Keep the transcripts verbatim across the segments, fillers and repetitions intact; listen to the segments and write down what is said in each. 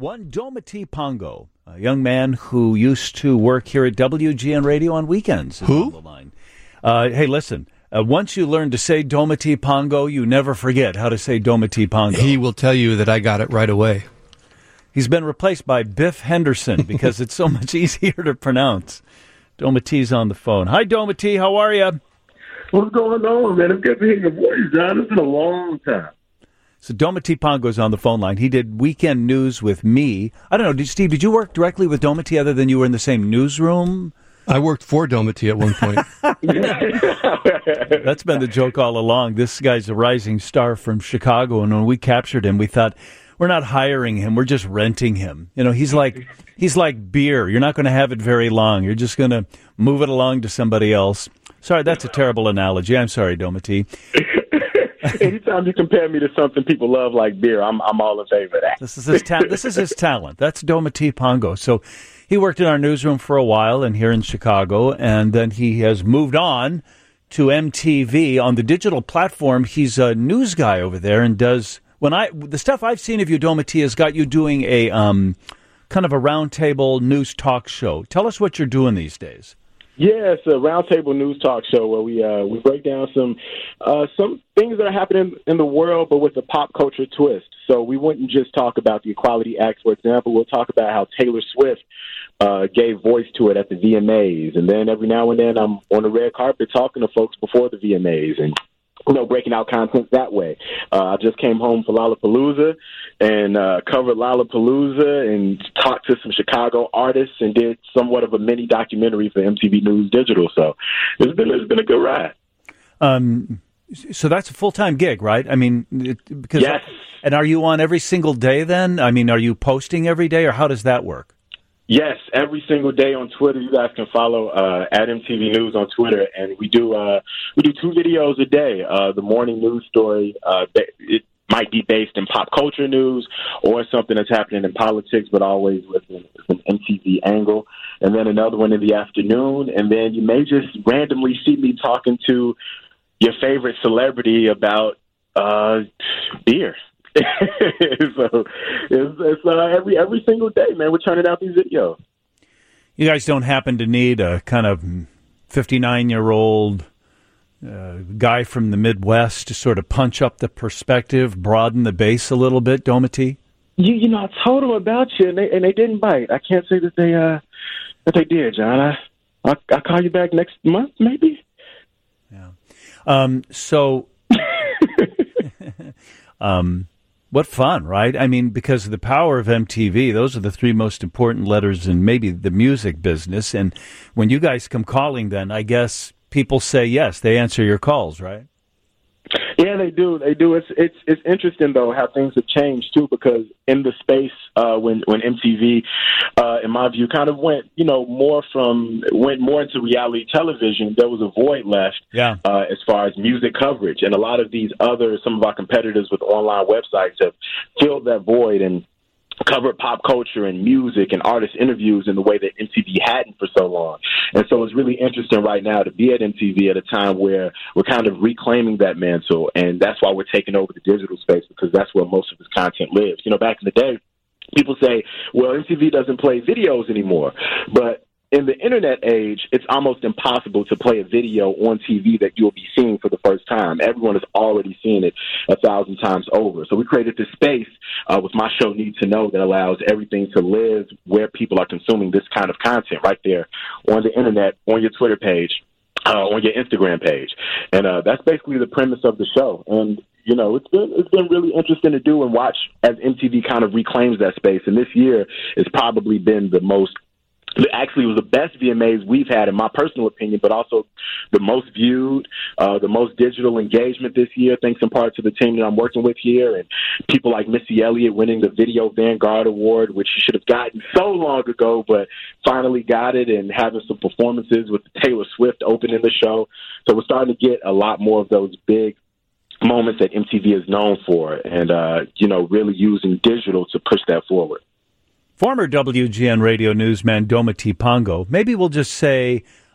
One Dometi Pongo, a young man who used to work here at W G N Radio on weekends. is Who? On the line. Uh, hey, listen. Uh, once you learn to say Dometi Pongo, you never forget how to say Dometi Pongo. He will tell you that I got it right away. He's been replaced by Biff Henderson because it's so much easier to pronounce. Dometi's on the phone. Hi, Dometi. How are you? What's going on, man? It's good to hear your voice, John. It's been a long time. So Dometi Pongo's on the phone line. He did weekend news with me. I don't know, did, Steve, did you work directly with Dometi other than you were in the same newsroom? I worked for Dometi at one point. That's been the joke all along. This guy's a rising star from Chicago, and when we captured him, we thought, we're not hiring him, we're just renting him. You know, he's like he's like beer. You're not going to have it very long. You're just going to move it along to somebody else. Sorry, that's a terrible analogy. I'm sorry, Dometi. Anytime you compare me to something people love like beer, I'm I'm all in favor of that. This is his ta- this is his talent. That's Dometi Pongo. So he worked in our newsroom for a while and here in Chicago, and then he has moved on to M T V on the digital platform. He's a news guy over there and does when I the stuff I've seen of you, Dometi, has got you doing a um, kind of a roundtable news talk show. Tell us what you're doing these days. Yeah, it's a roundtable news talk show where we uh, we break down some uh, some things that are happening in the world, but with a pop culture twist. So we wouldn't just talk about the Equality Act, for example. We'll talk about how Taylor Swift uh, gave voice to it at the V M As, and then every now and then I'm on the red carpet talking to folks before the V M As and. You know, breaking out content that way. Uh, I just came home for Lollapalooza and uh, covered Lollapalooza and talked to some Chicago artists and did somewhat of a mini documentary for M T V News Digital. So it's been it's been a good ride. Um, so that's a full time gig, right? I mean, it, because yes. And are you on every single day then? I mean, are you posting every day, or how does that work? Yes, every single day on Twitter. You guys can follow uh, at M T V News on Twitter, and we do uh, we do two videos a day. Uh, the morning news story, uh, it might be based in pop culture news or something that's happening in politics, but always with an, with an M T V angle. And then another one in the afternoon, and then you may just randomly see me talking to your favorite celebrity about uh, beer. so it's, it's uh, every every single day, man. We're turning out these videos. You guys don't happen to need a kind of fifty-nine-year-old uh, guy from the Midwest to sort of punch up the perspective, broaden the base a little bit, Dometi? You you know, I told them about you, and they and they didn't bite. I can't say that they uh that they did, John. I I'll, I'll call you back next month, maybe. Yeah. Um. So. um. What fun, right? I mean, because of the power of M T V, those are the three most important letters in maybe the music business. And when you guys come calling, then I guess people say yes. They answer your calls, right? Yeah, they do. They do. It's it's it's interesting though how things have changed too, because in the space uh, when when M T V, uh, in my view, kind of went you know more from went more into reality television, there was a void left. Yeah. Uh, as far as music coverage, and a lot of these other some of our competitors with online websites have filled that void and covered pop culture and music and artist interviews in the way that M T V hadn't for so long. And so it's really interesting right now to be at M T V at a time where we're kind of reclaiming that mantle, and that's why we're taking over the digital space, because that's where most of this content lives. You know, back in the day, people say, well, M T V doesn't play videos anymore, but in the internet age, it's almost impossible to play a video on T V that you'll be seeing for the first time. Everyone has already seen it a thousand times over. So we created this space uh, with my show Need to Know that allows everything to live where people are consuming this kind of content right there on the internet, on your Twitter page, uh, on your Instagram page. And uh, that's basically the premise of the show. And you know, it's been it's been really interesting to do and watch as M T V kind of reclaims that space. And this year has probably been the most Actually, it was the best V M As we've had, in my personal opinion, but also the most viewed, uh, the most digital engagement this year, thanks in part to the team that I'm working with here, and people like Missy Elliott winning the Video Vanguard Award, which she should have gotten so long ago, but finally got it, and having some performances with Taylor Swift opening the show. So we're starting to get a lot more of those big moments that M T V is known for, and, uh, you know, really using digital to push that forward. Former W G N Radio newsman Dometi Pongo, maybe we'll just say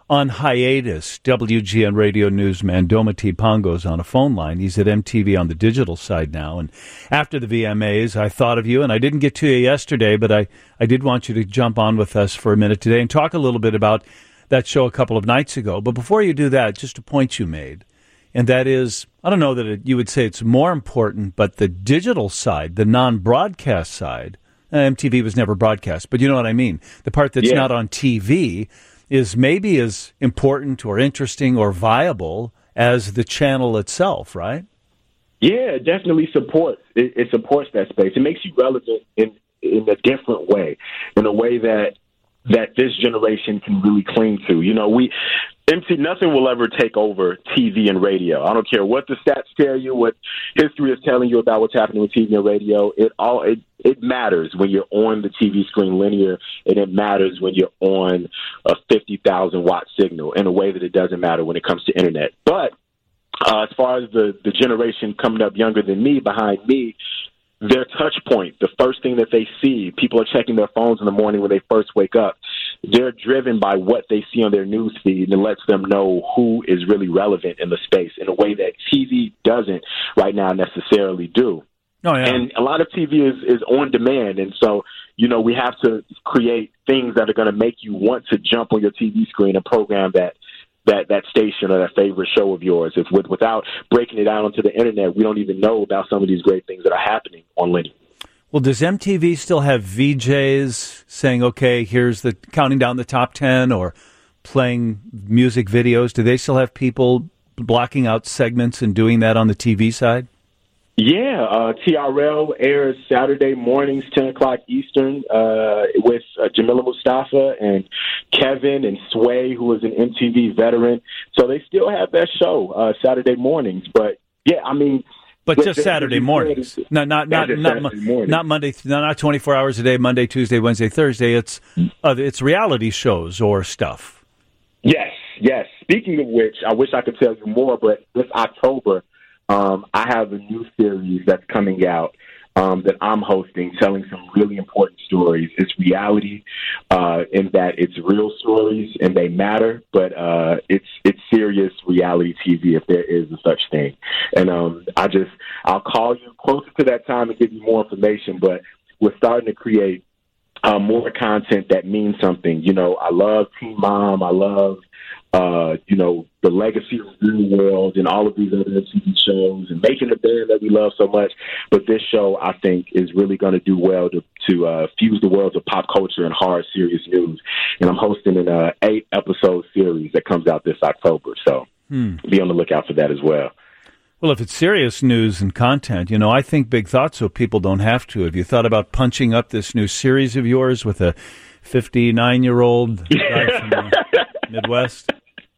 on hiatus. W G N Radio newsman Dometi Pongo's on a phone line. He's at M T V on the digital side now. And after the V M As, I thought of you, and I didn't get to you yesterday, but I, I did want you to jump on with us for a minute today and talk a little bit about that show a couple of nights ago. But before you do that, just a point you made, and that is, I don't know that it, you would say it's more important, but the digital side, the non-broadcast side, uh, M T V was never broadcast, but you know what I mean. The part that's yeah. not on T V is maybe as important or interesting or viable as the channel itself, right? Yeah, it definitely supports. It, it supports that space. It makes you relevant in in a different way, in a way that that this generation can really cling to. You know, we M T nothing will ever take over T V and radio. I don't care what the stats tell you, what history is telling you about what's happening with T V and radio. It all it it matters when you're on the T V screen linear, and it matters when you're on a fifty thousand watt signal in a way that it doesn't matter when it comes to internet. But uh, as far as the the generation coming up younger than me, behind me, their touch point, the first thing that they see, people are checking their phones in the morning when they first wake up. They're driven by what they see on their news feed, and it lets them know who is really relevant in the space in a way that T V doesn't right now necessarily do. Oh, yeah. And a lot of T V is, is on demand, and so, you know, we have to create things that are going to make you want to jump on your T V screen and program that that that station or that favorite show of yours. If with, without breaking it out onto the internet, we don't even know about some of these great things that are happening on linear. Well, does M T V still have V Js saying, okay, here's the counting down the top ten, or playing music videos? Do they still have people blocking out segments and doing that on the T V side? Yeah, uh, T R L airs Saturday mornings, ten o'clock Eastern, uh, with uh, Jamila Mustafa and Kevin and Sway, who is an M T V veteran. So they still have that show uh, Saturday mornings. But, yeah, I mean... But just the, Saturday the, mornings, not not not not, not, not Monday, not twenty-four hours a day, Monday, Tuesday, Wednesday, Thursday. It's uh, it's reality shows or stuff. Yes, yes. Speaking of which, I wish I could tell you more, but this October, um, I have a new series that's coming out um, that I'm hosting, telling some really important stories. It's reality uh, in that it's real stories and they matter, but uh, it's it's serious reality T V if there is a such thing. And um, I just I'll call you closer to that time and give you more information. But we're starting to create uh, more content that means something. You know, I love Teen Mom. I love uh, you know, the legacy of Real World and all of these other M T V shows and making the band that we love so much. But this show, I think, is really going to do well to, to uh, fuse the worlds of pop culture and hard, serious news. And I'm hosting an uh, eight-episode series that comes out this October. So hmm. be on the lookout for that as well. Well, if it's serious news and content, you know, I think big thoughts so people don't have to. Have you thought about punching up this new series of yours with a fifty-nine-year-old guy from the Midwest?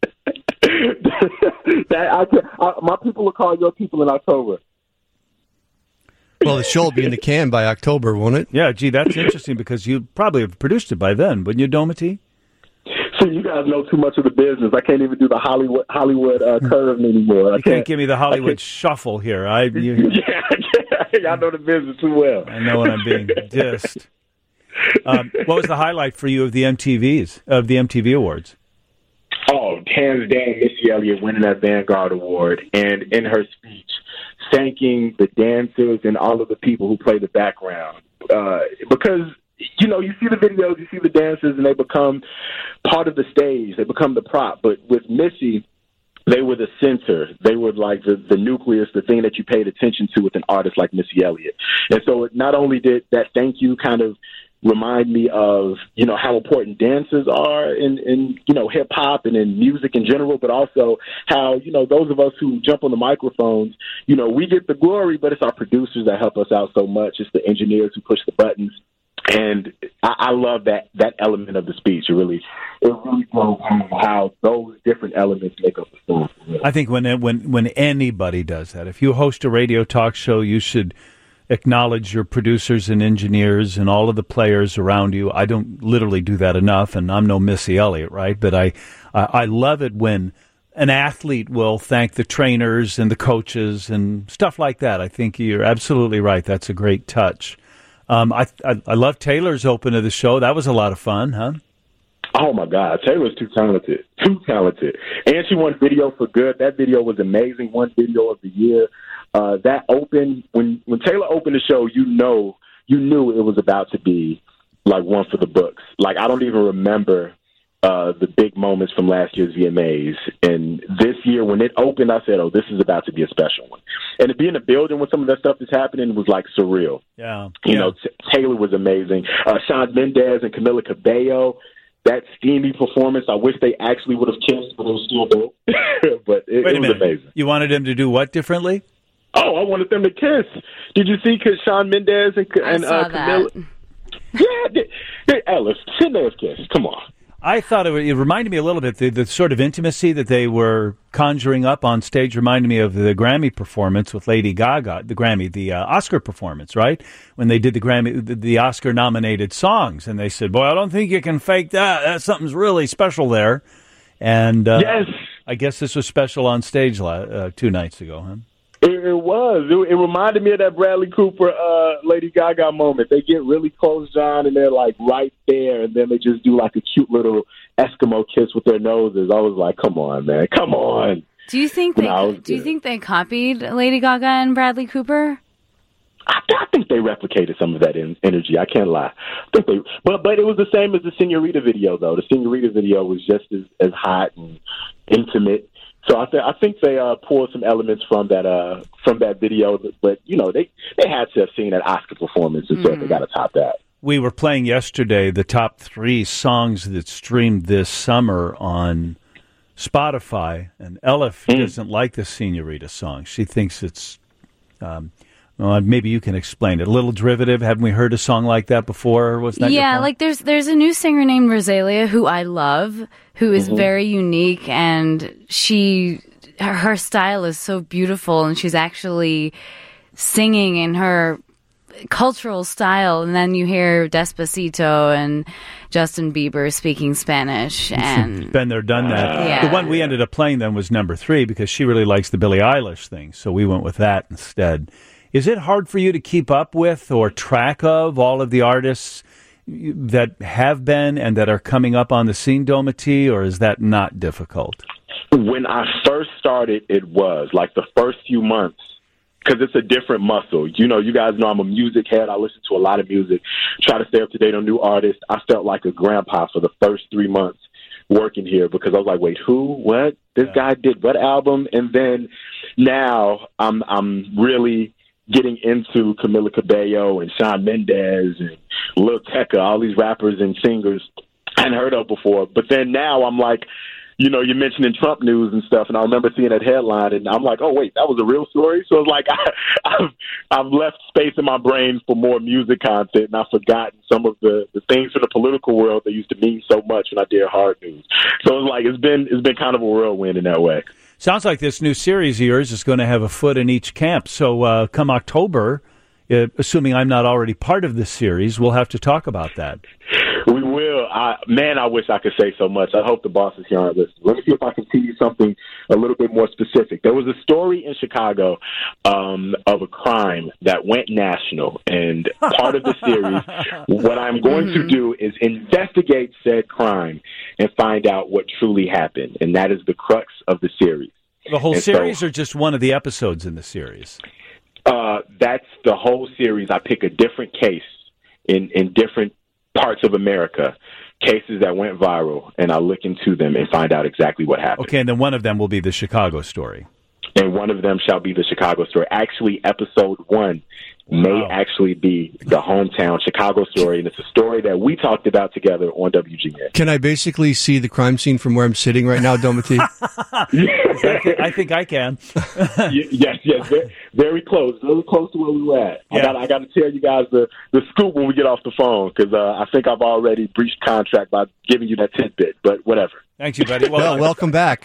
that I, I, my people will call your people in October. Well, the show will be in the can by October, won't it? Yeah, gee, that's interesting because you probably have produced it by then, wouldn't you, Dometi? See, you guys know too much of the business. I can't even do the Hollywood Hollywood uh, curve anymore. I you can't, can't give me the Hollywood shuffle here. I you, yeah, I know the business too well. I know when I'm being dissed. Um, what was the highlight for you of the M T Vs of the M T V Awards? Oh, hands down, Missy Elliott winning that Vanguard Award, and in her speech, thanking the dancers and all of the people who play the background. Uh, because, you know, you see the videos, you see the dancers, and they become part of the stage. They become the prop. But with Missy, they were the center. They were like the, the nucleus, the thing that you paid attention to with an artist like Missy Elliott. And so it not only did that thank you kind of remind me of, you know, how important dancers are in, in, you know, hip hop and in music in general, but also how, you know, those of us who jump on the microphones, you know, we get the glory, but it's our producers that help us out so much. It's the engineers who push the buttons. And I, I love that, that element of the speech. It really, it really shows how those different elements make up the song. I think when, when, when anybody does that, if you host a radio talk show, you should acknowledge your producers and engineers and all of the players around you. I don't literally do that enough, and I'm no Missy Elliott, right? But I, I, I love it when an athlete will thank the trainers and the coaches and stuff like that. I think you're absolutely right. That's a great touch. Um, I, I I love Taylor's open to the show. That was a lot of fun, huh? Oh, my God. Taylor's too talented. Too talented. And she won Video for Good. That video was amazing. Won Video of the Year. Uh, that opened, when, when Taylor opened the show, you know, you knew it was about to be like one for the books. Like, I don't even remember uh, the big moments from last year's V M As. And this year, when it opened, I said, oh, this is about to be a special one. And to be in the building when some of that stuff is happening was like surreal. Yeah. You yeah. know, T- Taylor was amazing. Uh, Shawn Mendes and Camila Cabello, that steamy performance, I wish they actually would have kissed, but it was still dope. But it, Wait it a was minute. amazing. You wanted him to do what differently? Oh, I wanted them to kiss. Did you see Shawn Mendes and, and I saw uh, Camila? that. Yeah, they, they, Ellis, Mendes kiss. Come on. I thought it, it reminded me a little bit, the, the sort of intimacy that they were conjuring up on stage reminded me of the Grammy performance with Lady Gaga, the Grammy, the uh, Oscar performance, right? When they did the Grammy, the, the Oscar-nominated songs, and they said, boy, I don't think you can fake that. That something's really special there. And uh, yes. I guess this was special on stage uh, two nights ago, huh? It, it was. It, it reminded me of that Bradley Cooper, uh, Lady Gaga moment. They get really close, John, and they're like right there, and then they just do like a cute little Eskimo kiss with their noses. I was like, "Come on, man, come on." Do you think they? No, do you think they copied Lady Gaga and Bradley Cooper? I, I think they replicated some of that in, energy. I can't lie. I think they, but but it was the same as the Senorita video, though. The Senorita video was just as, as hot and intimate. So I, th- I think they uh, pulled some elements from that uh, from that video, but you know they, they had to have seen that Oscar performance and mm-hmm. said they got to top that. We were playing yesterday the top three songs that streamed this summer on Spotify, and Elif mm. doesn't like the Senorita song. She thinks it's um, well, maybe you can explain it. A little derivative. Haven't we heard a song like that before? Was that yeah? Like there's there's a new singer named Rosalia who I love, who is mm-hmm. very unique, and she her, her style is so beautiful, and she's actually singing in her cultural style. And then you hear Despacito and Justin Bieber speaking Spanish, and been there, done that. Yeah. The one we ended up playing then was number three because she really likes the Billie Eilish thing, so we went with that instead. Is it hard for you to keep up with or track of all of the artists that have been and that are coming up on the scene, Domity, or is that not difficult? When I first started, it was. Like the first few months, because it's a different muscle. You know, you guys know I'm a music head. I listen to a lot of music, try to stay up to date on new artists. I felt like a grandpa for the first three months working here because I was like, wait, who? What? This yeah. guy did what album? And then now I'm I'm really getting into Camila Cabello and Shawn Mendes and Lil Tecca, all these rappers and singers I hadn't heard of before. But then now I'm like, you know, you're mentioning Trump news and stuff, and I remember seeing that headline, and I'm like, oh, wait, that was a real story? So it's like I, I've, I've left space in my brain for more music content, and I've forgotten some of the, the things from the political world that used to mean so much when I did hard news. So it's like it's been it's been kind of a whirlwind in that way. Sounds like this new series of yours is going to have a foot in each camp. So uh, come October, uh, assuming I'm not already part of this series, we'll have to talk about that. We will. I, man, I wish I could say so much. I hope the bosses here aren't listening. Let me see if I can tell you something a little bit more specific. There was a story in Chicago um, of a crime that went national, and part of the series, what I'm going mm-hmm. to do is investigate said crime and find out what truly happened, and that is the crux of the series. The whole and series so, or just one of the episodes in the series? Uh, that's the whole series. I pick a different case in, in different parts of America, cases that went viral, and I look into them and find out exactly what happened. Okay, and then one of them will be the Chicago story. And one of them shall be the Chicago story. Actually, episode one wow. may actually be the hometown Chicago story, and it's a story that we talked about together on W G N. Can I basically see the crime scene from where I'm sitting right now, Domity? I, think, I think I can. yes, yes, very, very close, very close to where we were at. Yeah. I got, I got to tell you guys the, the scoop when we get off the phone because uh, I think I've already breached contract by giving you that tidbit, but whatever. Thank you, buddy. Well, well welcome back.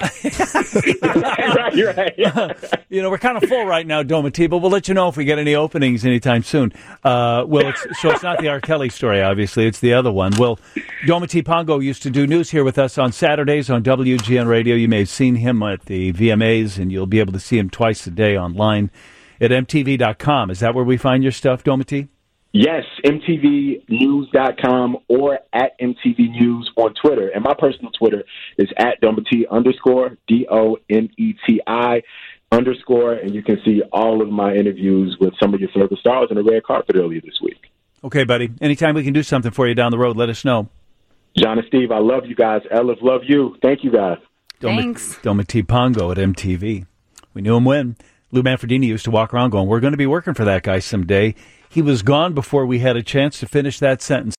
right, right. Yeah. You know, we're kind of full right now, Domity, but we'll let you know if we get any openings anytime soon. Uh, well, it's, so it's not the R. Kelly story, obviously. It's the other one. Well, Domity Pongo used to do news here with us on Saturdays on W G N Radio. You may have seen him at the V M As, and you'll be able to see him twice a day online at M T V dot com. Is that where we find your stuff, Domity? Yes, M T V news dot com or at M T V News on Twitter. And my personal Twitter is at Dometi underscore, D O M E T I underscore. And you can see all of my interviews with some of your favorite stars on the red carpet earlier this week. Okay, buddy. Anytime we can do something for you down the road, let us know. John and Steve, I love you guys. Elif, love you. Thank you, guys. Thanks. Dometi Pongo at M T V. We knew him when. Lou Manfredini used to walk around going, we're going to be working for that guy someday. He was gone before we had a chance to finish that sentence.